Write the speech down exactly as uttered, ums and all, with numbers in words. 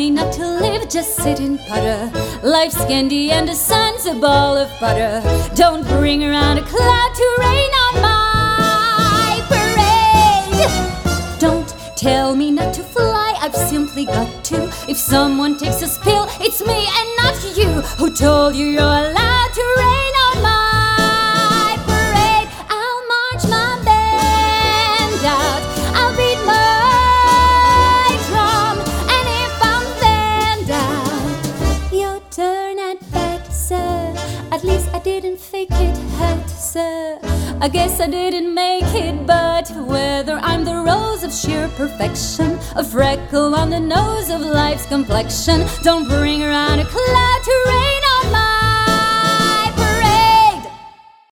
me not to live, just sit and putter. Life's candy and the sun's a ball of butter. Don't bring around a cloud to rain on my parade. Don't tell me not to fly, I've simply got to. If someone takes a spill, it's me and not you. Who told you you're allowed to rain on my parade? I'll march my band out, I'll beat my drum, and if I'm fanned out, your turn at bat, sir. At least I didn't fake it, hurt, sir. I guess I didn't make it, but whether I'm the rose of sheer perfection, a freckle on the nose of life's complexion, don't bring around a cloud to rain